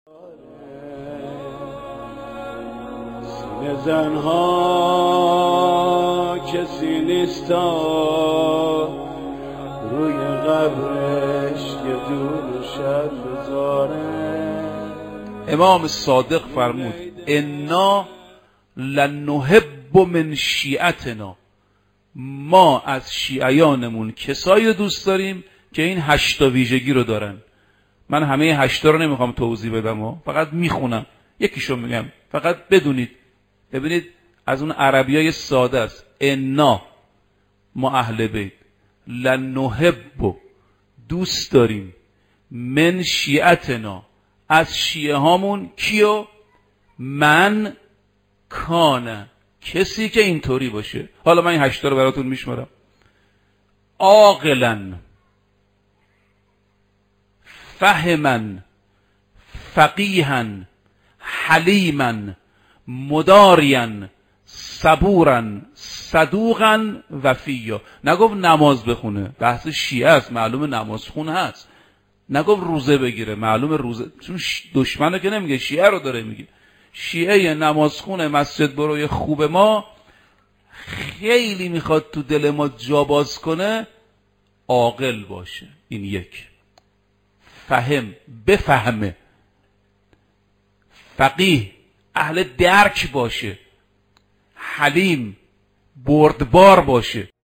سینه زنها کسی نیستا روی قبرش یه دور شب بذاره. امام صادق فرمود انا لنحب من شیعتنا، ما از شیعیانمون کسایی دوست داریم که این 8 ویژگی رو دارن. من همه 8 رو نمیخوام توضیح بدم فقط میخونم، یکیشو میگم فقط بدونید. ببینید از اون عربیای ساده است. انا، ما اهل بیت، لنحب، دوست داریم، من شیعتنا، از شیعه هامون. کیو؟ من کانه، کسی که اینطوری باشه. حالا من این 8 رو براتون میشمارم. عاقلا، فهما، فقیها، حلیما، مداریا، صبورا، صدوقا، وفیا. نگفت نماز بخونه، بحث شیعه است، معلومه نماز خون هست. نگفت روزه بگیره، معلومه روزه، چون دشمنه که نمیگه، شیعه رو داره میگه. شیعه نماز خونه مسجد بروی خوب ما خیلی میخواد تو دل ما جا باز کنه، عاقل باشه. این یک. فهم، بفهمه. فقیه، اهل درک باشه. حلیم، بردبار باشه.